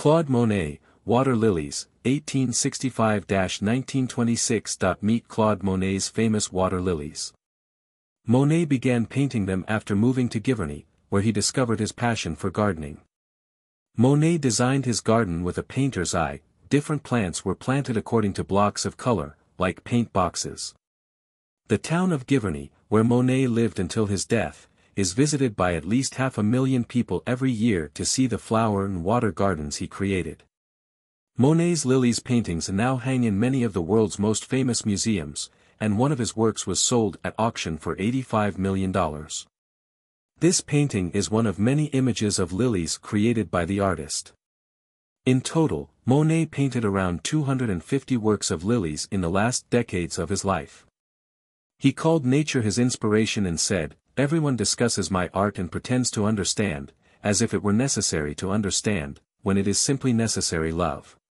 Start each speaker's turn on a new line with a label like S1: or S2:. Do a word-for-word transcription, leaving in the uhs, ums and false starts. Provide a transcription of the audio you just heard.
S1: Claude Monet, Water Lilies, eighteen sixty-five to nineteen twenty-six. Meet Claude Monet's famous water lilies. Monet began painting them after moving to Giverny, where he discovered his passion for gardening. Monet designed his garden with a painter's eye. Different plants were planted according to blocks of color, like paint boxes. The town of Giverny, where Monet lived until his death, is visited by at least half a million people every year to see the flower and water gardens he created. Monet's lilies paintings now hang in many of the world's most famous museums, and one of his works was sold at auction for eighty-five million dollars. This painting is one of many images of lilies created by the artist. In total, Monet painted around two hundred fifty works of lilies in the last decades of his life. He called nature his inspiration and said, "Everyone discusses my art and pretends to understand, as if it were necessary to understand, when it is simply necessary love."